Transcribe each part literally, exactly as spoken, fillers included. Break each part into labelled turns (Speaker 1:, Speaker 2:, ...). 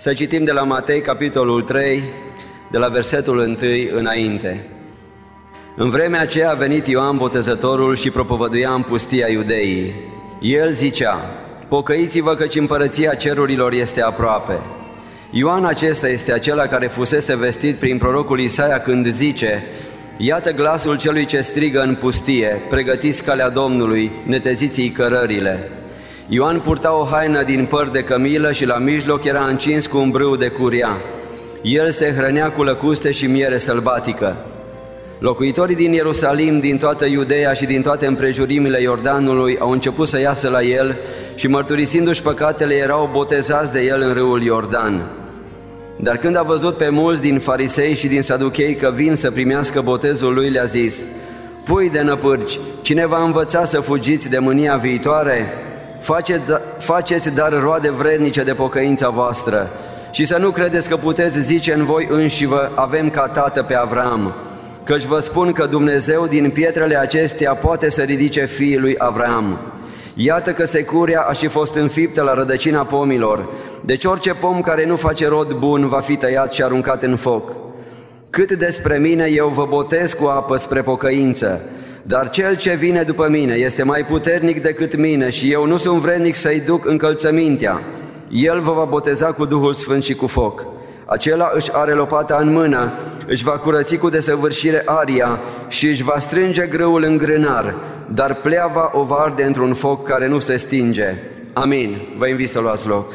Speaker 1: Să citim de la Matei, capitolul trei, de la versetul unu înainte. În vremea aceea a venit Ioan Botezătorul și propovăduia în pustia Iudeii. El zicea: pocăiți-vă căci împărăția cerurilor este aproape. Ioan acesta este acela care fusese vestit prin prorocul Isaia când zice: iată glasul celui ce strigă în pustie, pregătiți calea Domnului, neteziți-i cărările. Ioan purta o haină din păr de cămilă și la mijloc era încins cu un brâu de curia. El se hrănea cu lăcuste și miere sălbatică. Locuitorii din Ierusalim, din toată Iudeea și din toate împrejurimile Iordanului au început să iasă la el și, mărturisindu-și păcatele, erau botezați de el în râul Iordan. Dar când a văzut pe mulți din farisei și din saduchei că vin să primească botezul lui, le-a zis: pui de năpârci, cine v-a învățat să fugiți de mânia viitoare? Faceți, faceți dar roade vrednice de pocăința voastră și să nu credeți că puteți zice în voi înșivă: avem ca tată pe Avram. Căci vă spun că Dumnezeu din pietrele acestea poate să ridice fiii lui Avram. Iată că securia a și fost înfiptă la rădăcina pomilor, deci orice pom care nu face rod bun va fi tăiat și aruncat în foc. Cât despre mine, eu vă botez cu apă spre pocăință, dar cel ce vine după mine este mai puternic decât mine și eu nu sunt vrednic să-i duc încălțămintea. El vă va boteza cu Duhul Sfânt și cu foc. Acela își are lopata în mână, își va curăți cu desăvârșire aria și își va strânge grâul în grânar, dar pleava o va arde într-un foc care nu se stinge. Amin. Vă invit să luați loc.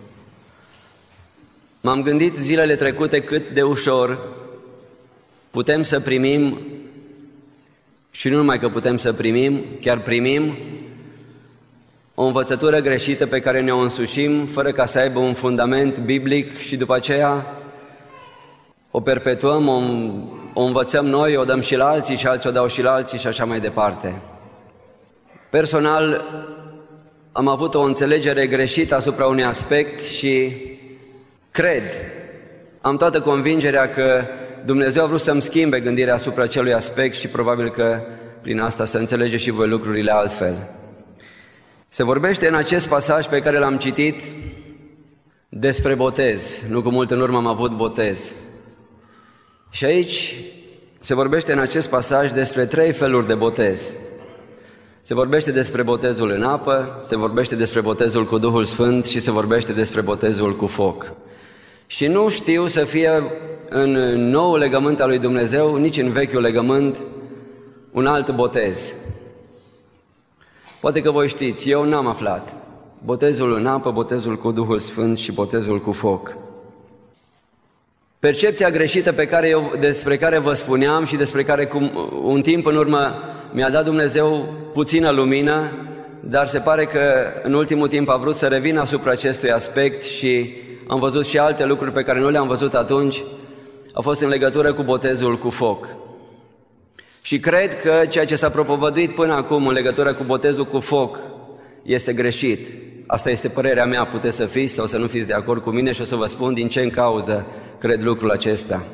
Speaker 1: M-am gândit zilele trecute cât de ușor putem să primim, și nu numai că putem să primim, chiar primim o învățătură greșită pe care ne-o însușim fără ca să aibă un fundament biblic și după aceea o perpetuăm, o, o învățăm noi, o dăm și la alții și alții o dau și la alții și așa mai departe. Personal am avut o înțelegere greșită asupra unui aspect și cred, am toată convingerea că Dumnezeu a vrut să-mi schimbe gândirea asupra acelui aspect și probabil că prin asta să înțelegeți și voi lucrurile altfel. Se vorbește în acest pasaj pe care l-am citit despre botez. Nu cu mult în urmă am avut botez. Și aici se vorbește în acest pasaj despre trei feluri de botez. Se vorbește despre botezul în apă, se vorbește despre botezul cu Duhul Sfânt și se vorbește despre botezul cu foc. Și nu știu să fie în noul legământ al lui Dumnezeu, nici în vechiul legământ, un alt botez. Poate că voi știți, eu n-am aflat. Botezul în apă, botezul cu Duhul Sfânt și botezul cu foc. Percepția greșită pe care eu, despre care vă spuneam și despre care cum, un timp în urmă mi-a dat Dumnezeu puțină lumină, dar se pare că în ultimul timp a vrut să revin asupra acestui aspect și am văzut și alte lucruri pe care nu le-am văzut atunci, a fost în legătură cu botezul cu foc. Și cred că ceea ce s-a propovăduit până acum în legătură cu botezul cu foc este greșit. Asta este părerea mea, puteți să fiți sau să nu fiți de acord cu mine și o să vă spun din ce în cauză cred lucrul acesta.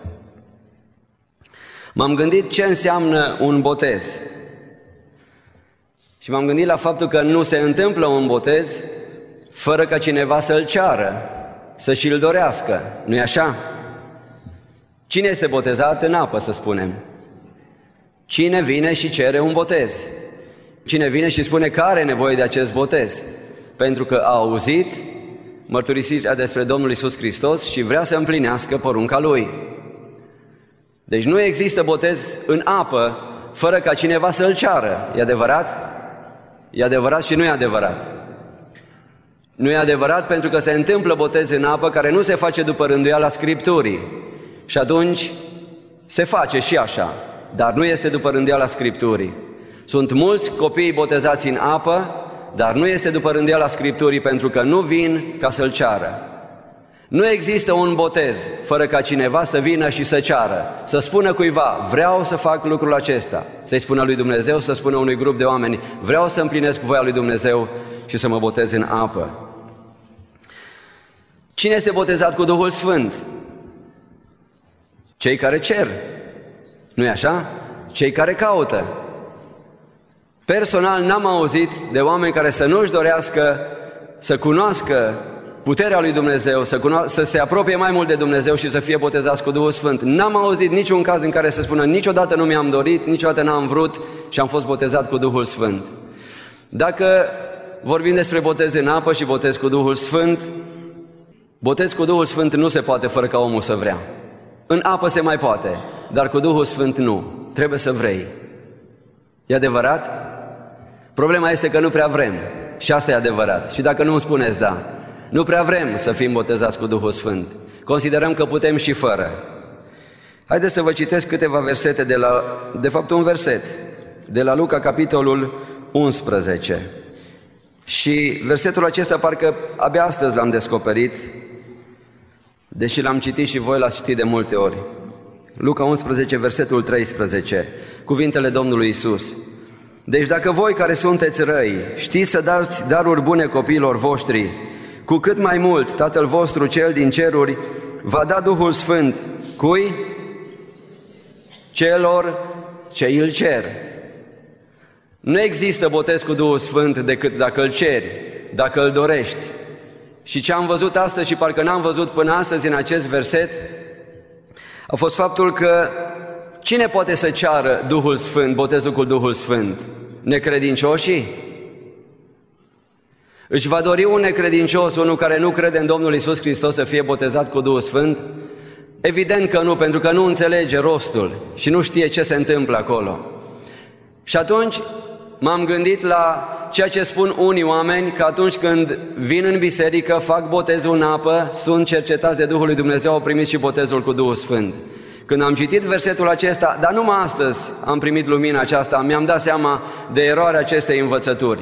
Speaker 1: M-am gândit ce înseamnă un botez și m-am gândit la faptul că nu se întâmplă un botez fără ca cineva să-l ceară, să și-l dorească, nu-i așa? Cine este botezat în apă, să spunem? Cine vine și cere un botez? Cine vine și spune că are nevoie de acest botez? Pentru că a auzit mărturisirea despre Domnul Iisus Hristos și vrea să împlinească porunca Lui. Deci nu există botez în apă fără ca cineva să-l ceară. E adevărat? E adevărat și nu e adevărat. Nu e adevărat pentru că se întâmplă botez în apă care nu se face după rânduiala Scripturii. Și atunci se face și așa, dar nu este după rânduiala Scripturii. Sunt mulți copii botezați în apă, dar nu este după rânduiala Scripturii pentru că nu vin ca să-l ceară. Nu există un botez fără ca cineva să vină și să ceară, să spună cuiva, vreau să fac lucrul acesta, să-i spună lui Dumnezeu, să spună unui grup de oameni, vreau să împlinesc voia lui Dumnezeu și să mă botez în apă. Cine este botezat cu Duhul Sfânt? Cei care cer, nu-i așa? Cei care caută. Personal n-am auzit de oameni care să nu-și dorească să cunoască puterea lui Dumnezeu, să, cuno- să se apropie mai mult de Dumnezeu și să fie botezați cu Duhul Sfânt. N-am auzit niciun caz în care să spună niciodată nu mi-am dorit, niciodată n-am vrut și am fost botezat cu Duhul Sfânt. Dacă vorbim despre botez în apă și botez cu Duhul Sfânt, botez cu Duhul Sfânt nu se poate fără ca omul să vrea. În apă se mai poate, dar cu Duhul Sfânt nu. Trebuie să vrei. E adevărat? Problema este că nu prea vrem. Și asta e adevărat. Și dacă nu îmi spuneți da, nu prea vrem să fim botezați cu Duhul Sfânt. Considerăm că putem și fără. Haideți să vă citesc câteva versete de la, de fapt un verset, de la Luca, capitolul unsprezece. Și versetul acesta parcă abia astăzi l-am descoperit, deși l-am citit și voi l-ați citit de multe ori. Luca unsprezece, versetul treisprezece, cuvintele Domnului Iisus. Deci dacă voi care sunteți răi știți să dați daruri bune copiilor voștri, cu cât mai mult Tatăl vostru cel din ceruri va da Duhul Sfânt cui? Celor ce îl cer. Nu există botez cu Duhul Sfânt decât dacă îl ceri, dacă îl dorești. Și ce am văzut astăzi și parcă n-am văzut până astăzi în acest verset a fost faptul că cine poate să ceară Duhul Sfânt, botezul cu Duhul Sfânt? Necredincioșii? Își va dori un necredincios, unul care nu crede în Domnul Iisus Hristos, să fie botezat cu Duhul Sfânt? Evident că nu, pentru că nu înțelege rostul și nu știe ce se întâmplă acolo. Și atunci m-am gândit la ceea ce spun unii oameni, că atunci când vin în biserică, fac botezul în apă, sunt cercetați de Duhul lui Dumnezeu, au primit și botezul cu Duhul Sfânt. Când am citit versetul acesta, dar numai astăzi am primit lumina aceasta, mi-am dat seama de eroarea acestei învățături.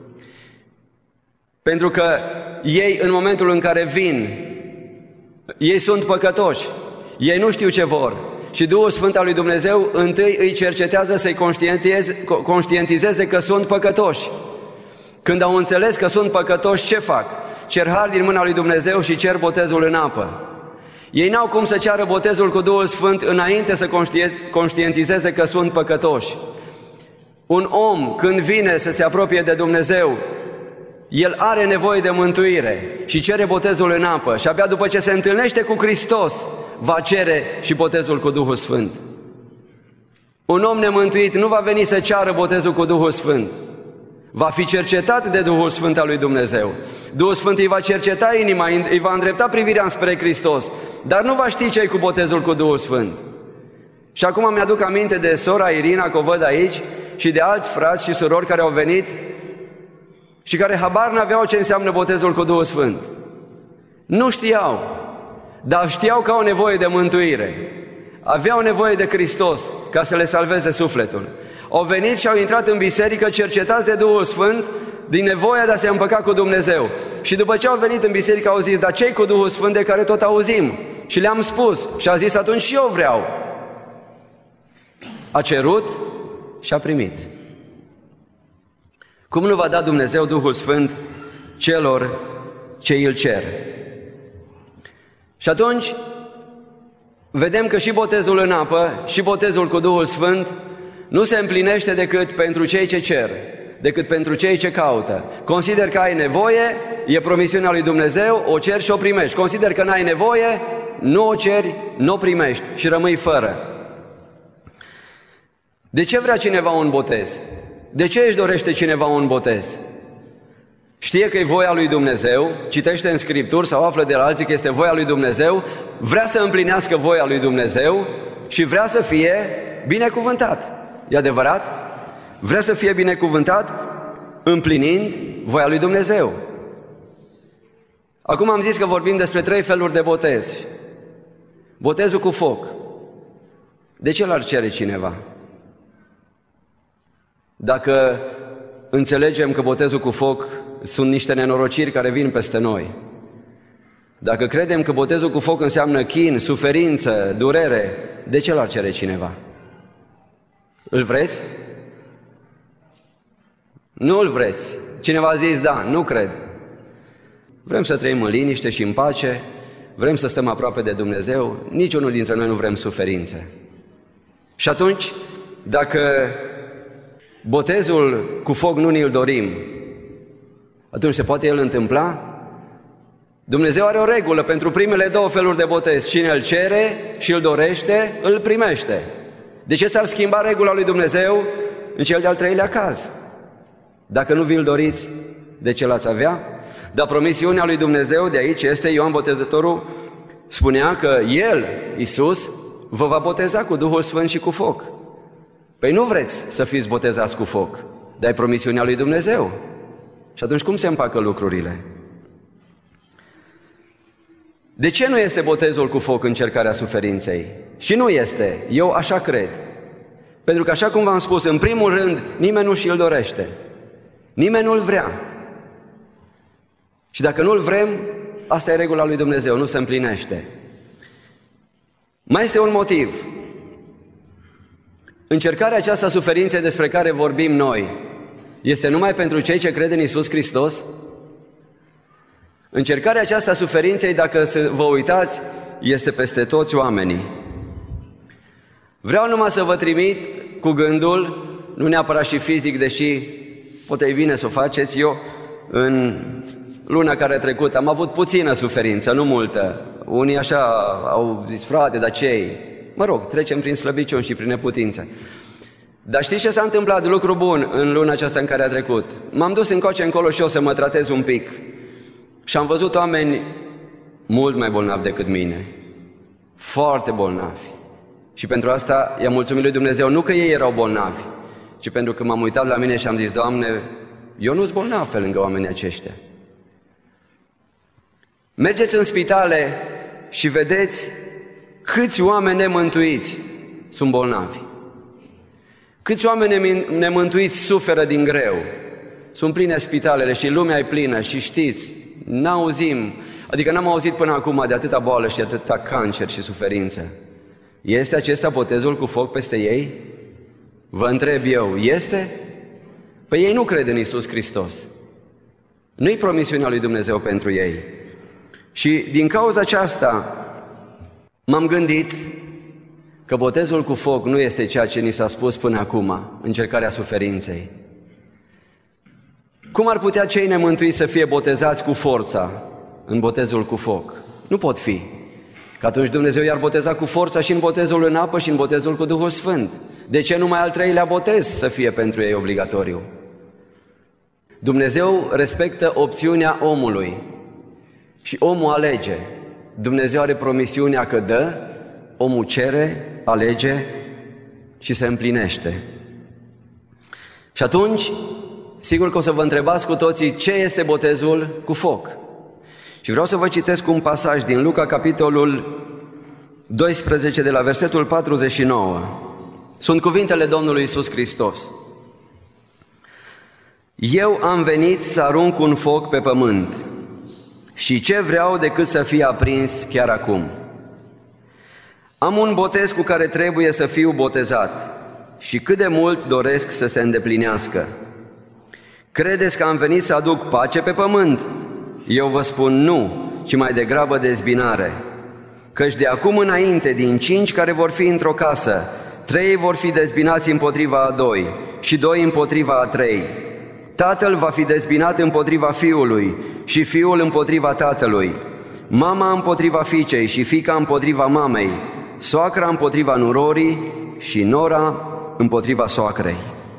Speaker 1: Pentru că ei, în momentul în care vin, ei sunt păcătoși, ei nu știu ce vor. Și Duhul Sfânt al lui Dumnezeu întâi îi cercetează să-i conștientizeze, conștientizeze că sunt păcătoși. Când au înțeles că sunt păcătoși, ce fac? Cer har din mâna lui Dumnezeu și cer botezul în apă. Ei n-au cum să ceară botezul cu Duhul Sfânt înainte să conștientizeze că sunt păcătoși. Un om, când vine să se apropie de Dumnezeu, el are nevoie de mântuire și cere botezul în apă și abia după ce se întâlnește cu Hristos, va cere și botezul cu Duhul Sfânt. Un om nemântuit nu va veni să ceară botezul cu Duhul Sfânt. Va fi cercetat de Duhul Sfânt al lui Dumnezeu. Duhul Sfânt îi va cerceta inima, îi va îndrepta privirea spre Hristos, dar nu va ști ce-i cu botezul cu Duhul Sfânt. Și acum mi-aduc aminte de sora Irina, că o văd aici, și de alți frați și surori care au venit și care habar n-aveau ce înseamnă botezul cu Duhul Sfânt. Nu știau, dar știau că au nevoie de mântuire. Aveau nevoie de Hristos ca să le salveze sufletul. Au venit și au intrat în biserică cercetați de Duhul Sfânt din nevoia de a se împăca cu Dumnezeu. Și după ce au venit în biserică au zis, dar ce-i cu Duhul Sfânt de care tot auzim? Și le-am spus și a zis, atunci și eu vreau. A cerut și a primit. Cum nu va da Dumnezeu Duhul Sfânt celor ce îl cer? Și atunci vedem că și botezul în apă și botezul cu Duhul Sfânt nu se împlinește decât pentru cei ce cer, decât pentru cei ce caută. Consider că ai nevoie, e promisiunea lui Dumnezeu, o ceri și o primești. Consider că n-ai nevoie, nu o ceri, nu o primești și rămâi fără. De ce vrea cineva un botez? De ce își dorește cineva un botez? Știe că e voia lui Dumnezeu, citește în Scripturi sau află de la alții că este voia lui Dumnezeu, vrea să împlinească voia lui Dumnezeu și vrea să fie binecuvântat. E adevărat? Vrea să fie binecuvântat împlinind voia lui Dumnezeu. Acum am zis că vorbim despre trei feluri de botez. Botezul cu foc. De ce l-ar cere cineva? Dacă înțelegem că botezul cu foc sunt niște nenorociri care vin peste noi, dacă credem că botezul cu foc înseamnă chin, suferință, durere, de ce l-ar cere cineva? Îl vreți? Nu îl vreți. Cineva a zis da, nu cred. Vrem să trăim în liniște și în pace, vrem să stăm aproape de Dumnezeu, niciunul dintre noi nu vrem suferințe. Și atunci, dacă botezul cu foc nu ni-l dorim, atunci se poate el întâmpla? Dumnezeu are o regulă pentru primele două feluri de botez. Cine îl cere și îl dorește, îl primește. De ce s-ar schimba regula lui Dumnezeu în cel de-al treilea caz? Dacă nu vi-l doriți, de ce l-ați avea? Dar promisiunea lui Dumnezeu de aici este, Ioan Botezătorul spunea că El, Iisus, vă va boteza cu Duhul Sfânt și cu foc. Păi nu vreți să fiți botezați cu foc, dar e promisiunea lui Dumnezeu. Și atunci cum se împacă lucrurile? De ce nu este botezul cu foc încercarea suferinței? Și nu este, eu așa cred. Pentru că, așa cum v-am spus, în primul rând, nimeni nu și-l dorește. Nimeni nu-l vrea. Și dacă nu-l vrem, asta e regula lui Dumnezeu, nu se împlinește. Mai este un motiv. Încercarea aceasta suferinței despre care vorbim noi este numai pentru cei ce cred în Iisus Hristos? Încercarea aceasta suferinței, dacă vă uitați, este peste toți oamenii. Vreau numai să vă trimit cu gândul, nu neapărat și fizic, deși poate e bine să o faceți. Eu, în luna care a trecut, am avut puțină suferință, nu multă. Unii așa au zis, frate, dar ce-i? Mă rog, trecem prin slăbiciuni și prin neputință. Dar știți ce s-a întâmplat? Lucru bun în luna aceasta în care a trecut. M-am dus încoace încolo și eu să mă tratez un pic. Și am văzut oameni mult mai bolnavi decât mine. Foarte bolnavi. Și pentru asta i-am mulțumit lui Dumnezeu, nu că ei erau bolnavi, ci pentru că m-am uitat la mine și am zis, Doamne, eu nu-s bolnav pe lângă oamenii aceștia. Mergeți în spitale și vedeți câți oameni nemântuiți sunt bolnavi. Câți oameni nemântuiți suferă din greu. Sunt pline spitalele și lumea e plină și știți, n-auzim, adică n-am auzit până acum de atâta boală și de atâta cancer și suferință. Este acesta botezul cu foc peste ei? Vă întreb eu, este? Păi ei nu cred în Iisus Hristos. Nu-i promisiunea lui Dumnezeu pentru ei. Și din cauza aceasta m-am gândit că botezul cu foc nu este ceea ce ni s-a spus până acum, încercarea suferinței. Cum ar putea cei nemântuiți să fie botezați cu forța în botezul cu foc? Nu pot fi. Că atunci Dumnezeu i-ar boteza cu forța și în botezul în apă și în botezul cu Duhul Sfânt. De ce numai al treilea botez să fie pentru ei obligatoriu? Dumnezeu respectă opțiunea omului și omul alege. Dumnezeu are promisiunea că dă, omul cere, alege și se împlinește. Și atunci, sigur că o să vă întrebați cu toții ce este botezul cu foc. Și vreau să vă citesc un pasaj din Luca, capitolul doisprezece, de la versetul patruzeci și nouă. Sunt cuvintele Domnului Iisus Hristos. Eu am venit să arunc un foc pe pământ și ce vreau decât să fie aprins chiar acum. Am un botez cu care trebuie să fiu botezat și cât de mult doresc să se îndeplinească. Credeți că am venit să aduc pace pe pământ? Eu vă spun nu, ci mai degrabă dezbinare. Căci de acum înainte, din cinci care vor fi într-o casă, trei vor fi dezbinați împotriva a doi și doi împotriva a trei. Tatăl va fi dezbinat împotriva fiului și fiul împotriva tatălui, mama împotriva fiicei și fiica împotriva mamei, soacra împotriva nurorii și nora împotriva soacrei.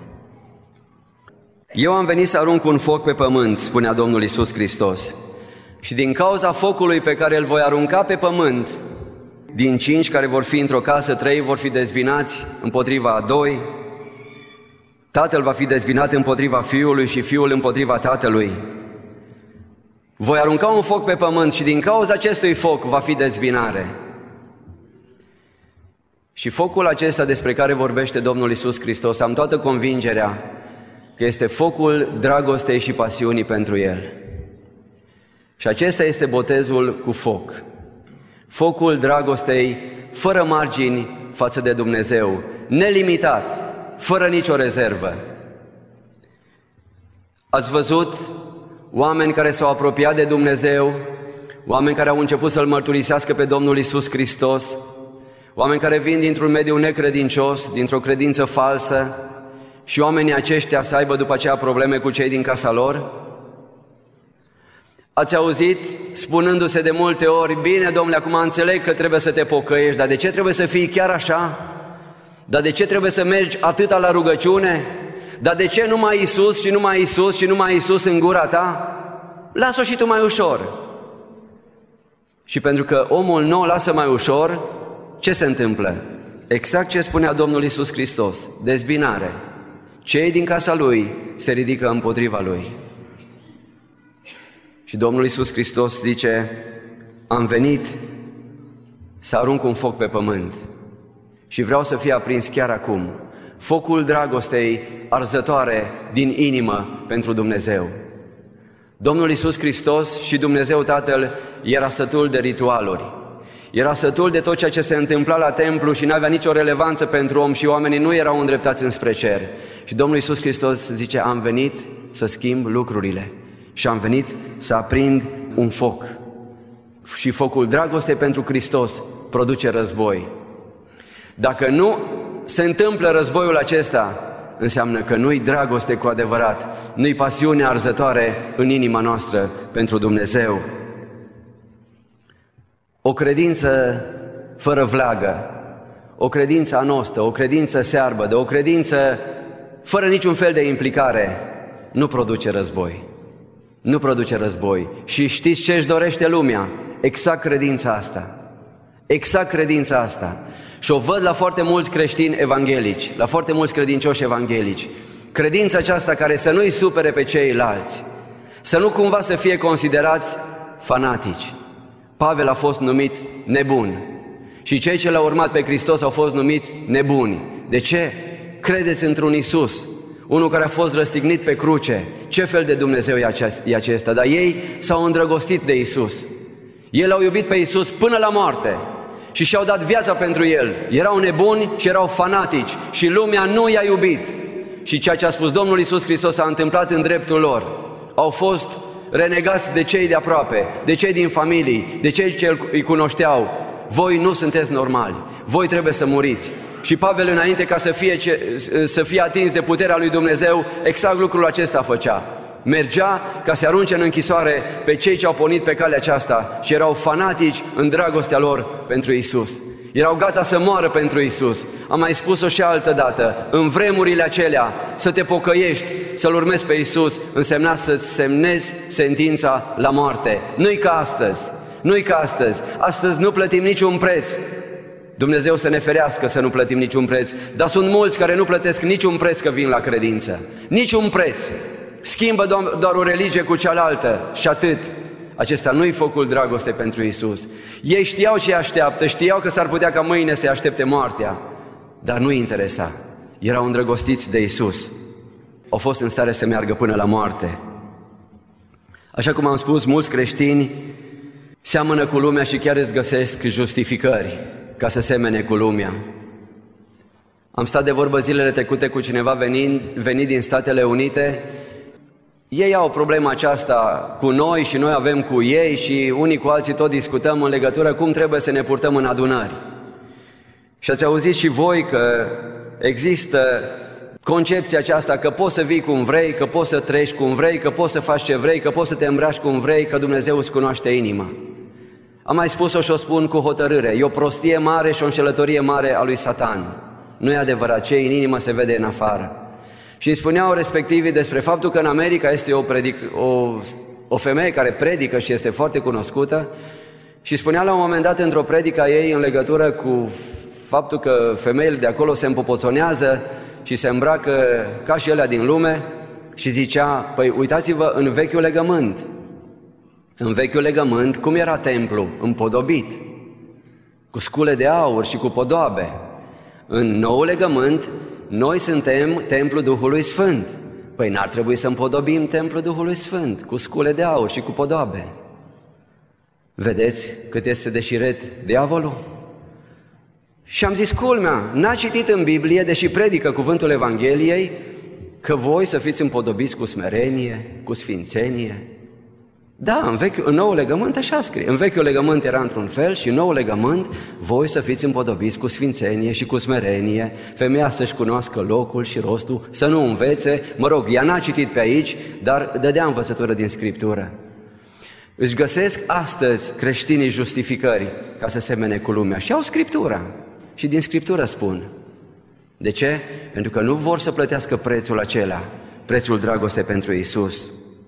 Speaker 1: Eu am venit să arunc un foc pe pământ, spunea Domnul Iisus Hristos, și din cauza focului pe care îl voi arunca pe pământ, din cinci care vor fi într-o casă, trei vor fi dezbinați împotriva a doi, tatăl va fi dezbinat împotriva fiului și fiul împotriva tatălui. Voi arunca un foc pe pământ și din cauza acestui foc va fi dezbinare. Și focul acesta despre care vorbește Domnul Iisus Hristos, am toată convingerea că este focul dragostei și pasiunii pentru El. Și acesta este botezul cu foc. Focul dragostei fără margini față de Dumnezeu, nelimitat, fără nicio rezervă. Ați văzut oameni care s-au apropiat de Dumnezeu, oameni care au început să-L mărturisească pe Domnul Iisus Hristos, oameni care vin dintr-un mediu necredincios, dintr-o credință falsă, și oamenii aceștia să aibă după aceea probleme cu cei din casa lor? Ați auzit spunându-se de multe ori, bine, domnule, acum înțeleg că trebuie să te pocăiești, dar de ce trebuie să fii chiar așa? Dar de ce trebuie să mergi atâta la rugăciune? Dar de ce numai Iisus și numai Iisus și numai Iisus în gura ta? Lasă-o și tu mai ușor. Și pentru că omul nu o lasă mai ușor, ce se întâmplă? Exact ce spunea Domnul Iisus Hristos, dezbinare. Cei din casa Lui se ridică împotriva Lui. Și Domnul Iisus Hristos zice, am venit să arunc un foc pe pământ și vreau să fie aprins chiar acum. Focul dragostei arzătoare din inimă pentru Dumnezeu. Domnul Iisus Hristos și Dumnezeu Tatăl era sătul de ritualuri. Era sătul de tot ceea ce se întâmpla la templu și nu avea nicio relevanță pentru om și oamenii nu erau îndreptați înspre cer. Și Domnul Iisus Hristos zice, am venit să schimb lucrurile și am venit să aprind un foc. Și focul dragostei pentru Hristos produce război. Dacă nu se întâmplă războiul acesta, înseamnă că nu-i dragoste cu adevărat, nu-i pasiune arzătoare în inima noastră pentru Dumnezeu. O credință fără vlagă, o credință anostă, o credință searbădă, o credință fără niciun fel de implicare, nu produce război. Nu produce război. Și știți ce își dorește lumea? Exact credința asta. Exact credința asta. Și o văd la foarte mulți creștini evanghelici, la foarte mulți credincioși evanghelici. Credința aceasta care să nu-i supere pe ceilalți, să nu cumva să fie considerați fanatici. Pavel a fost numit nebun și cei ce l-au urmat pe Hristos au fost numiți nebuni. De ce? Credeți într-un Iisus, unul care a fost răstignit pe cruce. Ce fel de Dumnezeu e acesta? Dar ei s-au îndrăgostit de Iisus. Ei l-au iubit pe Iisus până la moarte și și-au dat viața pentru El. Erau nebuni și erau fanatici și lumea nu i-a iubit. Și ceea ce a spus Domnul Iisus Hristos s-a întâmplat în dreptul lor. Au fost renegați de cei de aproape, de cei din familii, de cei ce îi cunoșteau. Voi nu sunteți normali, voi trebuie să muriți. Și Pavel, înainte ca să fie, să fie atins de puterea lui Dumnezeu, exact lucrul acesta făcea. Mergea ca să arunce în închisoare pe cei ce au pornit pe calea aceasta și erau fanatici în dragostea lor pentru Iisus. Erau gata să moară pentru Iisus. Am mai spus-o și altă dată, în vremurile acelea, să te pocăiești, să-L urmezi pe Iisus, însemna să-ți semnezi sentința la moarte. Nu-i ca astăzi, nu-i ca astăzi. Astăzi nu plătim niciun preț. Dumnezeu să ne ferească să nu plătim niciun preț, dar sunt mulți care nu plătesc niciun preț că vin la credință. Niciun preț. Schimbă doar o religie cu cealaltă și atât. Acesta nu-i focul dragostei pentru Iisus. Ei știau ce așteaptă, știau că s-ar putea ca mâine să-i aștepte moartea, dar nu-i interesa. Erau îndrăgostiți de Iisus. Au fost în stare să meargă până la moarte. Așa cum am spus, mulți creștini seamănă cu lumea și chiar îți găsesc justificări ca să semene cu lumea. Am stat de vorbă zilele trecute cu cineva venind, venit din Statele Unite. Ei au problema aceasta cu noi și noi avem cu ei și unii cu alții tot discutăm în legătură cum trebuie să ne purtăm în adunări. Și ați auzit și voi că există concepția aceasta că poți să vii cum vrei, că poți să treci cum vrei, că poți să faci ce vrei, că poți să te îmbraci cum vrei, că Dumnezeu îți cunoaște inima. Am mai spus-o și o spun cu hotărâre, e o prostie mare și o înșelătorie mare a lui Satan. Nu e adevărat, ce în inimă se vede în afară. Și îmi spuneau respectivii despre faptul că în America este o, predic, o, o femeie care predică și este foarte cunoscută și spunea la un moment dat într-o predică a ei în legătură cu faptul că femeile de acolo se împopoțonează și se îmbracă ca și ele din lume și zicea, păi uitați-vă în vechiul legământ. În vechiul legământ, cum era templu? Împodobit, cu scule de aur și cu podoabe. În noul legământ, noi suntem templul Duhului Sfânt. Păi n-ar trebui să împodobim templul Duhului Sfânt, cu scule de aur și cu podoabe. Vedeți cât este de șiret diavolul? Și am zis, culmea, n-a citit în Biblie, deși predică cuvântul Evangheliei, că voi să fiți împodobiți cu smerenie, cu sfințenie. Da, în, vechiul, în noul legământ așa scrie. În vechiul legământ era într-un fel și în noul legământ voi să fiți împodobiți cu sfințenie și cu smerenie, femeia să-și cunoască locul și rostul, să nu învețe, mă rog, ea n-a citit pe aici, dar dădea învățătură din Scriptură. Își găsesc astăzi creștinii justificări ca să semene cu lumea și au Scriptura. Și din Scriptură spun. De ce? Pentru că nu vor să plătească prețul acela, prețul dragostei pentru Iisus.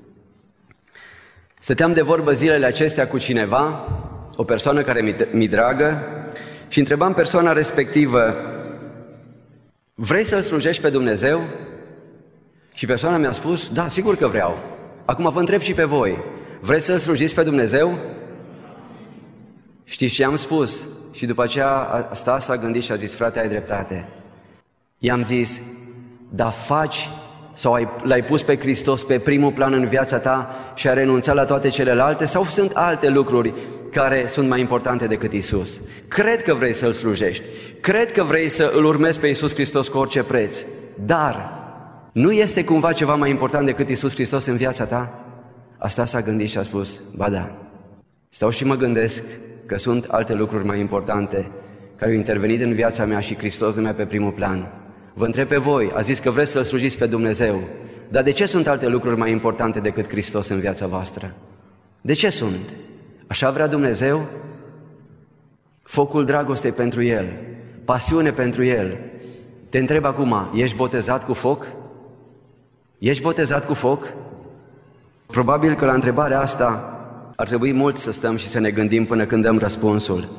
Speaker 1: Stăteam de vorbă zilele acestea cu cineva, o persoană care mi-i dragă, și întrebam persoana respectivă: vrei să-L slujești pe Dumnezeu? Și persoana mi-a spus: da, sigur că vreau. Acum vă întreb și pe voi: vreți să-L slujiți pe Dumnezeu? Știți ce am spus? Și după aceea a stat, s-a gândit și a zis: frate, ai dreptate. I-am zis: dar faci sau ai, l-ai pus pe Hristos pe primul plan în viața ta și ai renunțat la toate celelalte, sau sunt alte lucruri care sunt mai importante decât Isus? Cred că vrei să-L slujești, cred că vrei să îl urmezi pe Iisus Hristos cu orice preț, dar nu este cumva ceva mai important decât Iisus Hristos în viața ta? Asta s-a gândit și a spus: ba da. Stau și mă gândesc că sunt alte lucruri mai importante care au intervenit în viața mea și Hristos nu mai pe primul plan. Vă întreb pe voi, a zis că vreți să-L slujiți pe Dumnezeu, dar de ce sunt alte lucruri mai importante decât Hristos în viața voastră? De ce sunt? Așa vrea Dumnezeu? Focul dragostei pentru El, pasiune pentru El. Te întreb acum, ești botezat cu foc? Ești botezat cu foc? Probabil că la întrebarea asta ar trebui mult să stăm și să ne gândim până când dăm răspunsul.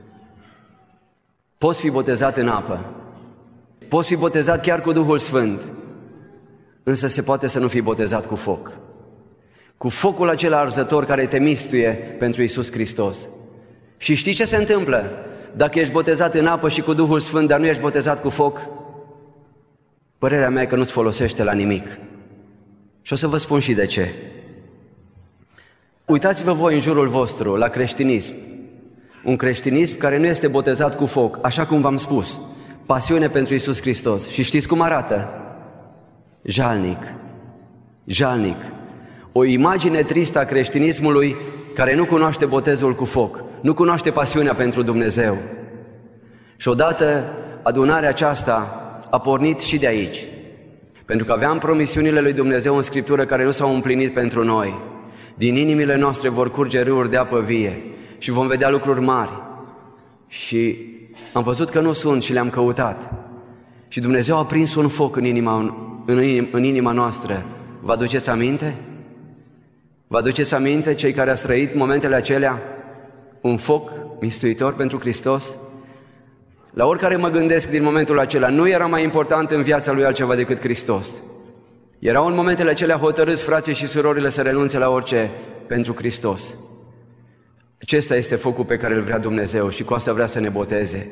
Speaker 1: Poți fi botezat în apă, poți fi botezat chiar cu Duhul Sfânt, însă se poate să nu fii botezat cu foc. Cu focul acela arzător care te mistuie pentru Iisus Hristos. Și știi ce se întâmplă? Dacă ești botezat în apă și cu Duhul Sfânt, dar nu ești botezat cu foc, părerea mea e că nu-ți folosește la nimic. Și o să vă spun și de ce. Uitați-vă voi în jurul vostru la creștinism. Un creștinism care nu este botezat cu foc, așa cum v-am spus. Pasiune pentru Iisus Hristos. Și știți cum arată? Jalnic. Jalnic. O imagine tristă a creștinismului care nu cunoaște botezul cu foc, nu cunoaște pasiunea pentru Dumnezeu. Și odată adunarea aceasta a pornit și de aici, pentru că aveam promisiunile lui Dumnezeu în Scriptură care nu s-au împlinit pentru noi. Din inimile noastre vor curge râuri de apă vie și vom vedea lucruri mari. Și am văzut că nu sunt și le-am căutat. Și Dumnezeu a prins un foc în inima, în inima, în inima noastră. Vă aduceți aminte? Vă aduceți aminte, cei care ați trăit momentele acelea? Un foc mistuitor pentru Hristos? La oricare mă gândesc din momentul acela, nu era mai important în viața lui altceva decât Hristos. Erau în momentele acelea hotărâți frații și surorile să renunțe la orice pentru Hristos. Acesta este focul pe care îl vrea Dumnezeu și cu asta vrea să ne boteze.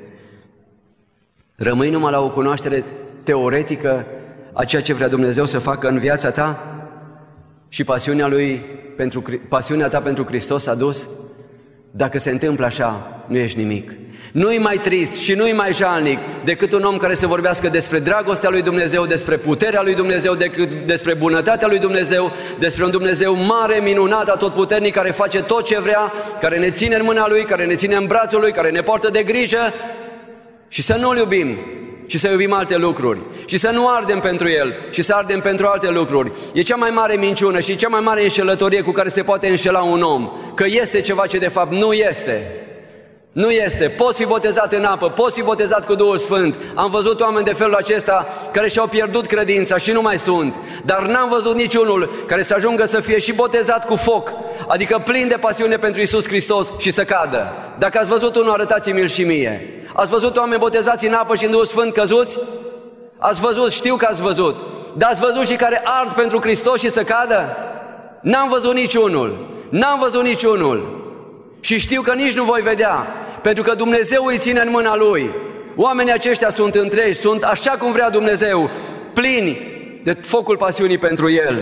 Speaker 1: Rămâi numai la o cunoaștere teoretică a ceea ce vrea Dumnezeu să facă în viața ta și pasiunea, lui pentru, pasiunea ta pentru Hristos a dus? Dacă se întâmplă așa, nu ești nimic. Nu-i mai trist și nu-i mai jalnic decât un om care să vorbească despre dragostea lui Dumnezeu, despre puterea lui Dumnezeu, decât despre bunătatea lui Dumnezeu, despre un Dumnezeu mare, minunat, atotputernic, care face tot ce vrea, care ne ține în mâna Lui, care ne ține în brațul Lui, care ne poartă de grijă, și să nu-L iubim și să iubim alte lucruri și să nu ardem pentru El și să ardem pentru alte lucruri. E cea mai mare minciună și cea mai mare înșelătorie cu care se poate înșela un om, că este ceva ce de fapt nu este. Nu este. Poți fi botezat în apă, poți fi botezat cu Duhul Sfânt. Am văzut oameni de felul acesta care și-au pierdut credința și nu mai sunt. Dar n-am văzut niciunul care să ajungă să fie și botezat cu foc, adică plin de pasiune pentru Iisus Hristos, și să cadă. Dacă ați văzut unul, arătați-mi-l și mie. Ați văzut oameni botezați în apă și în Duhul Sfânt căzuți? Ați văzut, știu că ați văzut. Dar ați văzut și care ard pentru Hristos și să cadă? N-am văzut niciunul. N-am văzut niciunul. Și știu că nici nu voi vedea, pentru că Dumnezeu îi ține în mâna Lui. Oamenii aceștia sunt întregi, sunt așa cum vrea Dumnezeu, plini de focul pasiunii pentru El.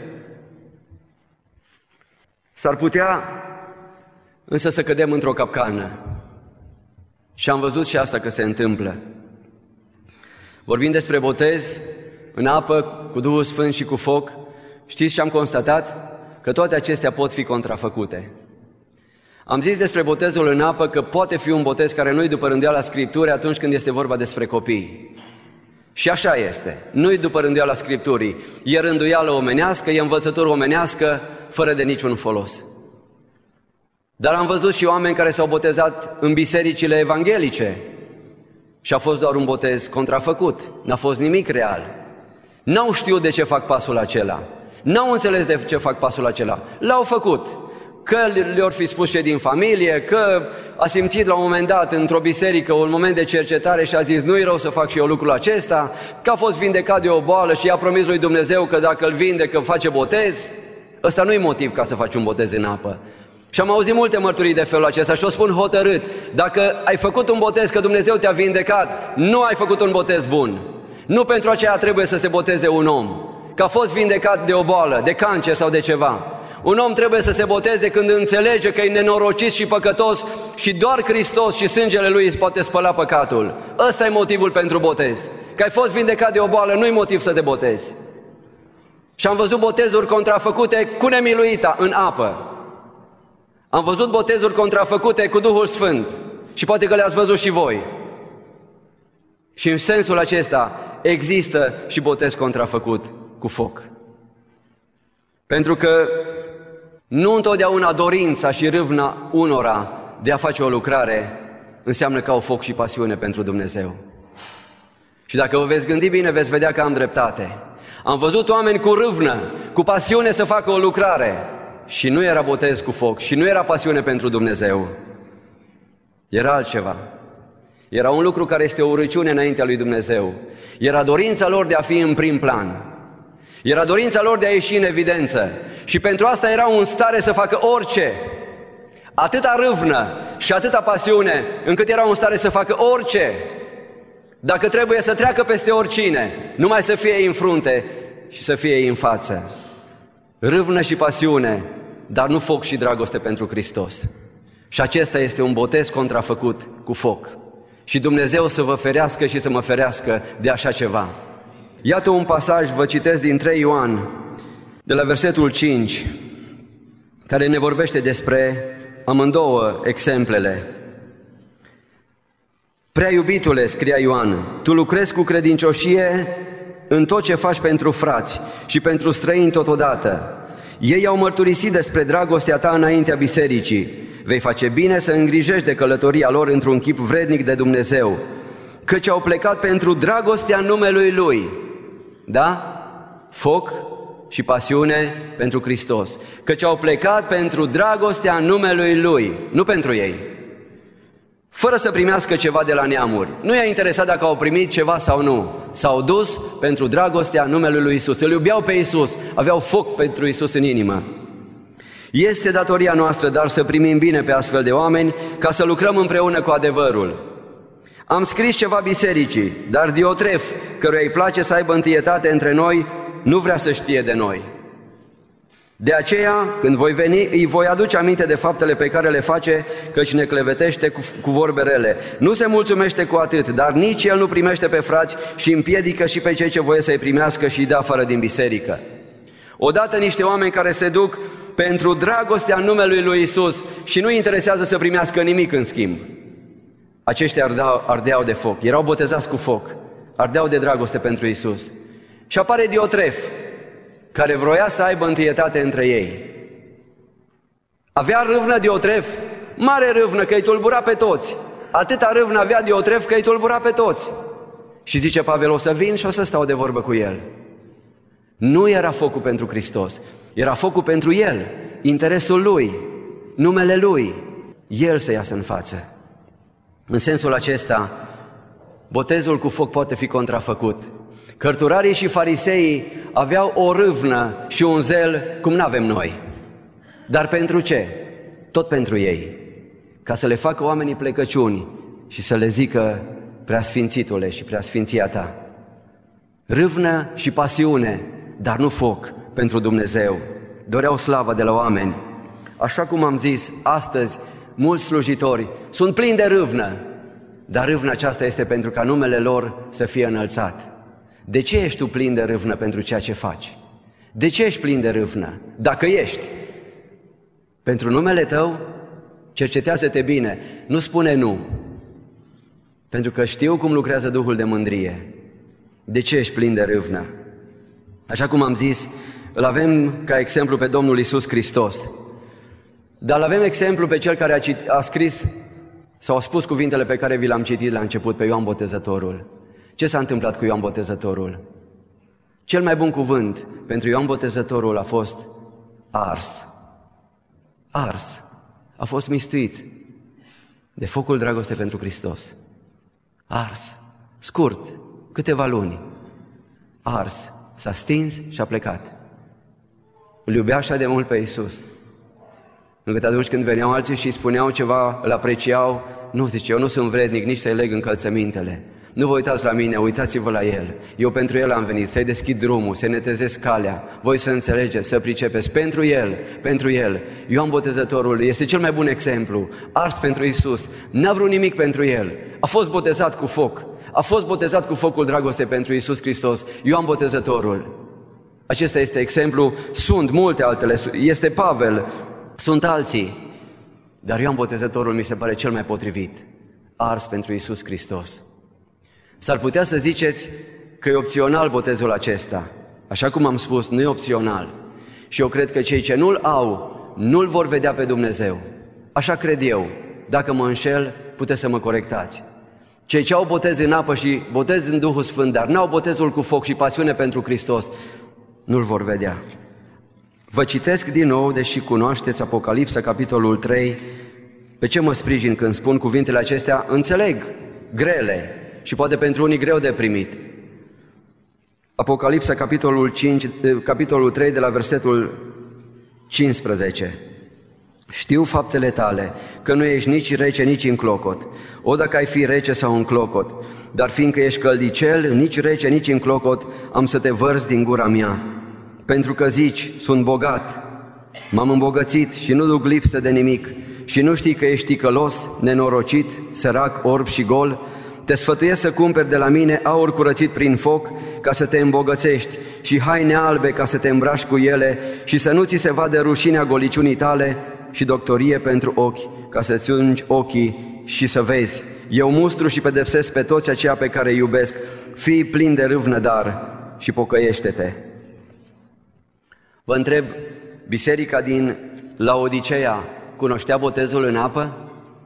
Speaker 1: S-ar putea însă să cădem într-o capcană. Și am văzut și asta că se întâmplă. Vorbim despre botez în apă, cu Duhul Sfânt și cu foc. Știți ce am constatat? Că toate acestea pot fi contrafăcute. Am zis despre botezul în apă că poate fi un botez care nu-i după rânduiala Scripturii atunci când este vorba despre copii. Și așa este, nu-i după rânduiala Scripturii. E rânduială omenească, e învățătură omenească, fără de niciun folos. Dar am văzut și oameni care s-au botezat în bisericile evanghelice și a fost doar un botez contrafăcut, n-a fost nimic real. N-au știut de ce fac pasul acela, n-au înțeles de ce fac pasul acela, l-au făcut. Că le-or fi spus cei din familie, că a simțit la un moment dat într-o biserică un moment de cercetare și a zis nu-i rău să fac și eu lucrul acesta, că a fost vindecat de o boală și i-a promis lui Dumnezeu că dacă îl vindecă face botez. Ăsta nu-i motiv ca să faci un botez în apă. Și am auzit multe mărturii de felul acesta și o spun hotărât: dacă ai făcut un botez că Dumnezeu te-a vindecat, nu ai făcut un botez bun. Nu pentru aceea trebuie să se boteze un om, că a fost vindecat de o boală, de cancer sau de ceva. Un om trebuie să se boteze când înțelege că e nenorocit și păcătos și doar Hristos și sângele Lui îți poate spăla păcatul. Ăsta e motivul pentru botez. Că ai fost vindecat de o boală, nu-i motiv să te botezi. Și am văzut botezuri contrafăcute cu nemiluita în apă. Am văzut botezuri contrafăcute cu Duhul Sfânt și poate că le-ați văzut și voi. Și în sensul acesta există și botez contrafăcut cu foc. Pentru că nu întotdeauna dorința și râvna unora de a face o lucrare înseamnă că au foc și pasiune pentru Dumnezeu. Și dacă vă veți gândi bine, veți vedea că am dreptate. Am văzut oameni cu râvnă, cu pasiune să facă o lucrare și nu era botez cu foc și nu era pasiune pentru Dumnezeu. Era altceva. Era un lucru care este o urăciune înaintea lui Dumnezeu. Era dorința lor de a fi în prim plan. Era dorința lor de a ieși în evidență. Și pentru asta erau în stare să facă orice. Atâta râvnă și atâta pasiune, încât erau în stare să facă orice. Dacă trebuie să treacă peste oricine, numai să fie ei în frunte și să fie ei în față. Râvnă și pasiune, dar nu foc și dragoste pentru Hristos. Și acesta este un botez contrafăcut cu foc. Și Dumnezeu să vă ferească și să mă ferească de așa ceva. Iată un pasaj, vă citesc din trei Ioan, de la versetul cinci, care ne vorbește despre amândouă exemplele. Prea iubitule, scria Ioan, tu lucrezi cu credincioșie în tot ce faci pentru frați și pentru străini totodată. Ei au mărturisit despre dragostea ta înaintea bisericii. Vei face bine să îngrijești de călătoria lor într-un chip vrednic de Dumnezeu, căci au plecat pentru dragostea numelui Lui. Da? Foc și pasiune pentru Hristos. Căci au plecat pentru dragostea numelui Lui, nu pentru ei. Fără să primească ceva de la neamuri. Nu i-a interesat dacă au primit ceva sau nu. S-au dus pentru dragostea numelui lui Iisus. Îl iubeau pe Iisus, aveau foc pentru Iisus în inimă. Este datoria noastră, dar să primim bine pe astfel de oameni, ca să lucrăm împreună cu adevărul. Am scris ceva bisericii, dar Diotref, căruia îi place să aibă întâietate între noi, nu vrea să știe de noi. De aceea, când voi veni, îi voi aduce aminte de faptele pe care le face, căci ne clevetește cu, cu vorbe rele. Nu se mulțumește cu atât, dar nici el nu primește pe frați și împiedică și pe cei ce voie să-i primească și îi dă afară din biserică. Odată niște oameni care se duc pentru dragostea numelui lui Iisus și nu interesează să primească nimic în schimb. Aceștia ardeau, ardeau de foc, erau botezați cu foc, ardeau de dragoste pentru Iisus. Și apare Diotref, care vroia să aibă întâietate între ei. Avea râvnă Diotref, mare râvnă că îi tulbura pe toți. Atâta râvnă avea Diotref că îi tulbura pe toți. Și zice Pavel, o să vin și o să stau de vorbă cu el. Nu era focul pentru Hristos, era focul pentru el, interesul lui, numele lui, el să iasă în față. În sensul acesta, botezul cu foc poate fi contrafăcut. Cărturarii și fariseii aveau o râvnă și un zel cum n-avem noi. Dar pentru ce? Tot pentru ei. Ca să le facă oamenii plecăciuni și să le zică preasfințitule și preasfinția ta. Râvnă și pasiune, dar nu foc pentru Dumnezeu. Doreau slavă de la oameni. Așa cum am zis, astăzi mulți slujitori sunt plini de râvnă, dar râvna aceasta este pentru ca numele lor să fie înălțat. De ce ești tu plin de râvnă pentru ceea ce faci? De ce ești plin de râvnă? Dacă ești pentru numele tău, cercetează-te bine, nu spune nu, pentru că știu cum lucrează Duhul de mândrie. De ce ești plin de râvnă? Așa cum am zis, îl avem ca exemplu pe Domnul Iisus Hristos. Dar avem exemplu pe cel care a, cit- a scris sau a spus cuvintele pe care vi le-am citit la început, pe Ioan Botezătorul. Ce s-a întâmplat cu Ioan Botezătorul? Cel mai bun cuvânt pentru Ioan Botezătorul a fost ars. Ars. A fost mistuit de focul dragostei pentru Hristos. Ars. Scurt, câteva luni. Ars. S-a stins și a plecat. Îl iubea așa de mult pe Iisus, încât atunci când veneau alții și îi spuneau ceva, îl apreciau, nu, zice, eu nu sunt vrednic nici să-i leg încălțămintele. Nu vă uitați la mine, uitați-vă la El. Eu pentru El am venit, să-i deschid drumul, să-i netezesc calea, voi să înțelegeți, să pricepeți. Pentru El, pentru El. Ioan Botezătorul este cel mai bun exemplu, ars pentru Iisus. N-a vrut nimic pentru El. A fost botezat cu foc. A fost botezat cu focul dragostei pentru Iisus Hristos. Ioan Botezătorul. Acesta este exemplu, sunt multe altele, este Pavel, sunt alții. Dar Ioan Botezătorul mi se pare cel mai potrivit, ars pentru Iisus Hristos. S-ar putea să ziceți că e opțional botezul acesta. Așa cum am spus, nu e opțional. Și eu cred că cei ce nu-l au, nu-l vor vedea pe Dumnezeu. Așa cred eu. Dacă mă înșel, puteți să mă corectați. Cei ce au botez în apă și botez în Duhul Sfânt, dar n-au botezul cu foc și pasiune pentru Hristos, nu-l vor vedea. Vă citesc din nou, deși cunoașteți Apocalipsa, capitolul trei. Pe ce mă sprijin când spun cuvintele acestea? Înțeleg, grele și poate pentru unii greu de primit. Apocalipsa, capitolul, cinci, capitolul trei, de la versetul cincisprezece. Știu faptele tale, că nu ești nici rece, nici înclocot. O, dacă ai fi rece sau înclocot, dar fiindcă ești căldicel, nici rece, nici înclocot, am să te vărs din gura mea. Pentru că zici, sunt bogat, m-am îmbogățit și nu duc lipsă de nimic, și nu știi că ești ticălos, nenorocit, sărac, orb și gol, te sfătuiesc să cumperi de la mine aur curățit prin foc, ca să te îmbogățești, și haine albe ca să te îmbraci cu ele, și să nu ți se vadă rușinea goliciunii tale, și doctorie pentru ochi, ca să-ți ungi ochii și să vezi. Eu mustru și pedepsesc pe toți aceia pe care îi iubesc. Fii plin de râvnă dar și pocăiește-te. Vă întreb, biserica din Laodiceea cunoștea botezul în apă?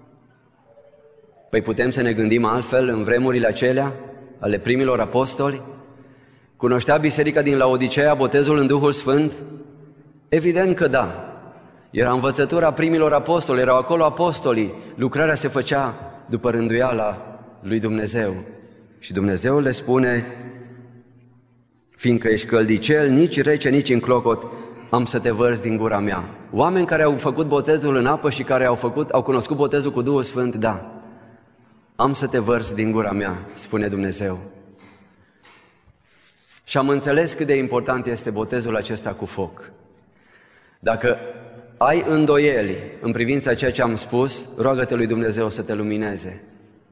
Speaker 1: Păi putem să ne gândim altfel în vremurile acelea ale primilor apostoli? Cunoștea biserica din Laodiceea botezul în Duhul Sfânt? Evident că da. Era învățătura primilor apostoli, erau acolo apostolii, lucrarea se făcea după rânduiala lui Dumnezeu. Și Dumnezeu le spune, fiindcă ești căldicel, nici rece, nici înclocot, am să te vărs din gura mea. Oameni care au făcut botezul în apă și care au, făcut, au cunoscut botezul cu Duhul Sfânt, da, am să te vărs din gura mea, spune Dumnezeu. Și am înțeles cât de important este botezul acesta cu foc. Dacă ai îndoieli în privința ceea ce am spus, roagă-te lui Dumnezeu să te lumineze.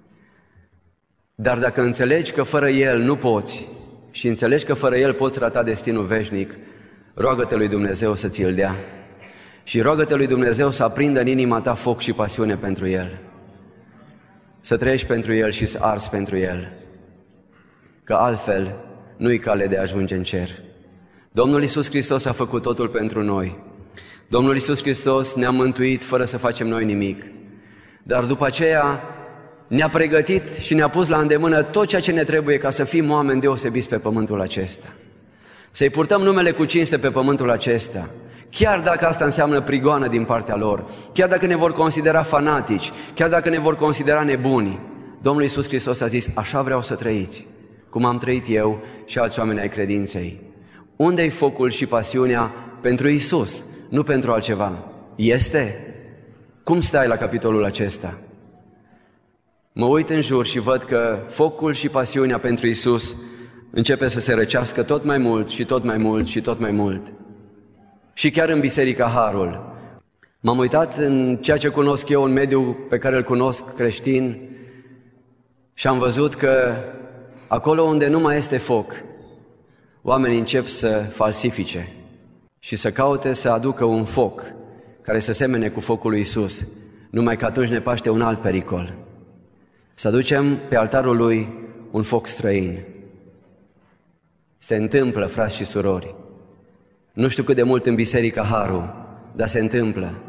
Speaker 1: Dar dacă înțelegi că fără El nu poți și înțelegi că fără El poți rata destinul veșnic, roagă-te lui Dumnezeu să ți-l dea. Și roagă-te lui Dumnezeu să aprindă în inima ta foc și pasiune pentru El. Să trăiești pentru El și să arzi pentru El. Că altfel nu-i cale de a ajunge în cer. Domnul Iisus Hristos a făcut totul pentru noi. Domnul Iisus Hristos ne-a mântuit fără să facem noi nimic. Dar după aceea ne-a pregătit și ne-a pus la îndemână tot ceea ce ne trebuie ca să fim oameni deosebiți pe pământul acesta. Să-i purtăm numele cu cinste pe pământul acesta, chiar dacă asta înseamnă prigoană din partea lor, chiar dacă ne vor considera fanatici, chiar dacă ne vor considera nebuni. Domnul Iisus Hristos a zis, așa vreau să trăiți, cum am trăit eu și alți oameni ai credinței. Unde-i focul și pasiunea pentru Iisus, nu pentru altceva? Este? Cum stai la capitolul acesta? Mă uit în jur și văd că focul și pasiunea pentru Iisus începe să se răcească tot mai mult și tot mai mult și tot mai mult. Și chiar în Biserica Harul. M-am uitat în ceea ce cunosc eu, în mediul pe care îl cunosc creștin, și am văzut că acolo unde nu mai este foc, oamenii încep să falsifice și să caute să aducă un foc care să semene cu focul lui Iisus, numai că atunci ne paște un alt pericol. Să aducem pe altarul lui un foc străin. Se întâmplă, frați și surori, nu știu cât de mult în Biserica Harul, dar se întâmplă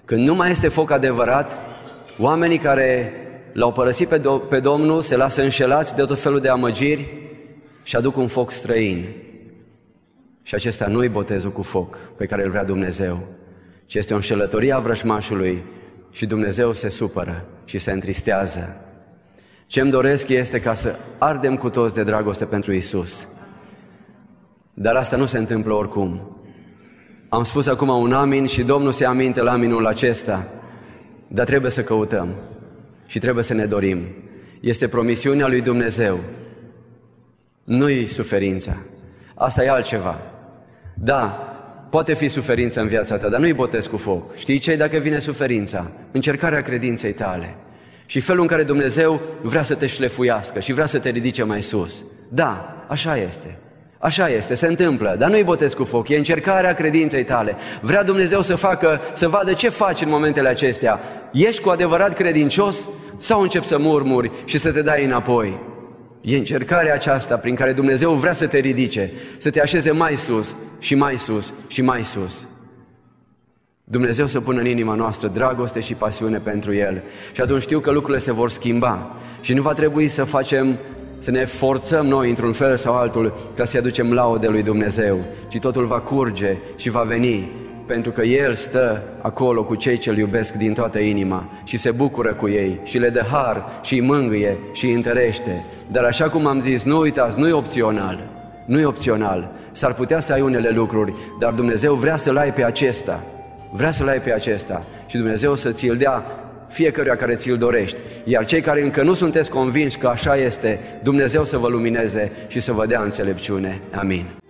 Speaker 1: Când nu mai este foc adevărat, oamenii care l-au părăsit pe, Do- pe Domnul se lasă înșelați de tot felul de amăgiri și aduc un foc străin. Și acesta nu-i botezul cu foc pe care îl vrea Dumnezeu, ci este o înșelătorie a vrăjmașului și Dumnezeu se supără și se întristează. Ce-mi doresc este ca să ardem cu toți de dragoste pentru Iisus. Dar asta nu se întâmplă oricum. Am spus acum un amin și Domnul se aminte la aminul acesta, dar trebuie să căutăm și trebuie să ne dorim. Este promisiunea lui Dumnezeu, nu-i suferința. Asta e altceva. Da, poate fi suferință în viața ta, dar nu-i botez cu foc. Știi ce? Dacă vine suferința, încercarea credinței tale și felul în care Dumnezeu vrea să te șlefuiască și vrea să te ridice mai sus. Da, așa este. Așa este, se întâmplă, dar nu-i botez cu foc, e încercarea credinței tale. Vrea Dumnezeu să facă, să vadă ce faci în momentele acestea. Ești cu adevărat credincios sau începi să murmuri și să te dai înapoi? E încercarea aceasta prin care Dumnezeu vrea să te ridice, să te așeze mai sus și mai sus și mai sus. Dumnezeu să pună în inima noastră dragoste și pasiune pentru El. Și atunci știu că lucrurile se vor schimba și nu va trebui să facem, să ne forțăm noi într-un fel sau altul ca să-i aducem laude lui Dumnezeu, ci totul va curge și va veni, pentru că El stă acolo cu cei ce-L iubesc din toată inima și se bucură cu ei și le dă har și îi mângâie și îi întărește. Dar așa cum am zis, nu uitați, nu e opțional, nu e opțional. S-ar putea să ai unele lucruri, dar Dumnezeu vrea să-L ai pe acesta, vrea să-L ai pe acesta și Dumnezeu să ți-l dea fiecăruia care ți-l dorești. Iar cei care încă nu sunteți convinși că așa este, Dumnezeu să vă lumineze și să vă dea înțelepciune. Amin.